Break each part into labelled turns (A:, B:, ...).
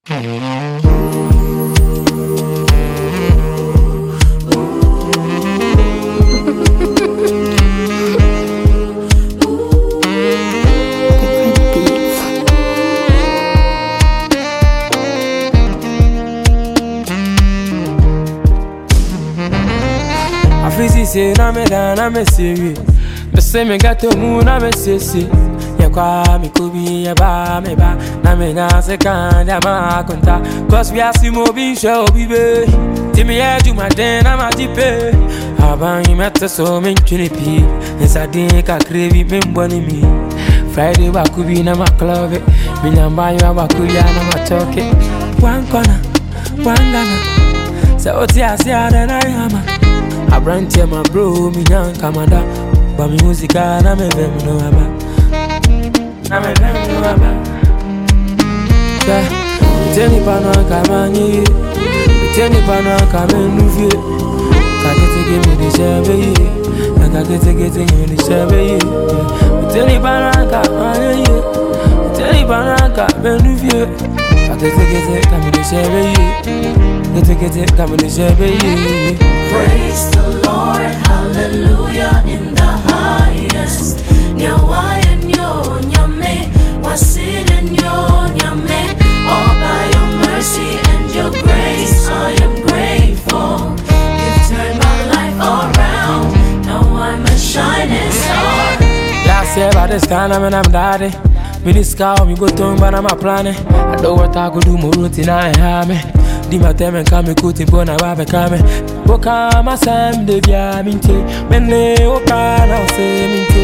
A: Afisi say na me da na me siri. The same got to moon na me sisi. Ya kwa mi kubi ya ba me ba na me na se kan ya ma konta. Cause we are simo bin show bibe. Timi ya juma den na ma dipe. Aban yi meta so min chunipi. Nsa din ka krevi min boni mi. Friday wa kubi na ma club. Mi nyamba yo wa kuya na ma choke. One corner, one Ghana. Sa oti asia da na yama. I brand here my bro, me young kamada. But me music na me vem no aba. Na me vem no aba. Yeah, teni pano kamani, teni pano kamenuvie. Kakete give me the shebe, kakete give me the shebe. Teni pano kamani, teni pano kamenuvie. Kakete give me the shebe, kakete give me the shebe.
B: Praise the Lord, hallelujah, in the highest. Nyawa nyo nyame, wasin nyo nyame. All by your mercy and your grace, I am grateful. You've turned my life around, now I'm a shining star.
A: Last year by this time I'm daddy. Me this car, me go to but I'm a planning. I know what I could do, more routine I have me. Di mateme kame kuti bona babe kame. Boka masam de via minte. Mene oka na se minte.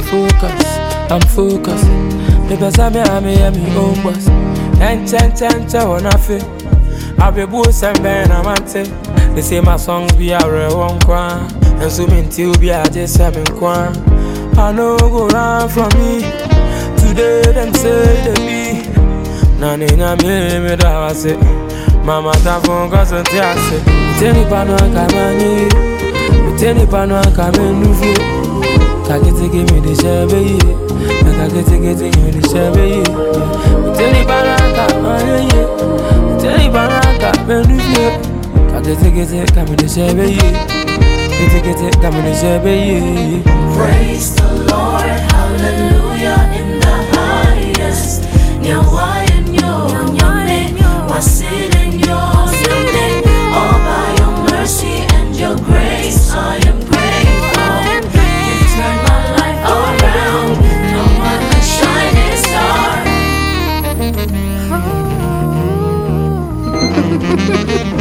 A: I'm focused. Me pesa me ame own boss. Enche wana fe. Abe bu sembe na mante. They say my songs be a real one kwa. And so minti be a just seven kwa. I know go run from me. Today them say they be. Nani na me da wase. Mama ta phone cause on tiase. Teni pano kamani, teni pano kamenuvie. Kakete give me the shebe, kakete give me the shebe. Teni pano kamani, teni pano kamenuvie. Kakete give me the shebe, kakete give me the shebe.
B: Praise the Lord, hallelujah, in the highest. Nyawa nyo nyame, wasin nyo nyame. All by your mercy and your grace, I am grateful. You've turned my life around, now I'm a shining star.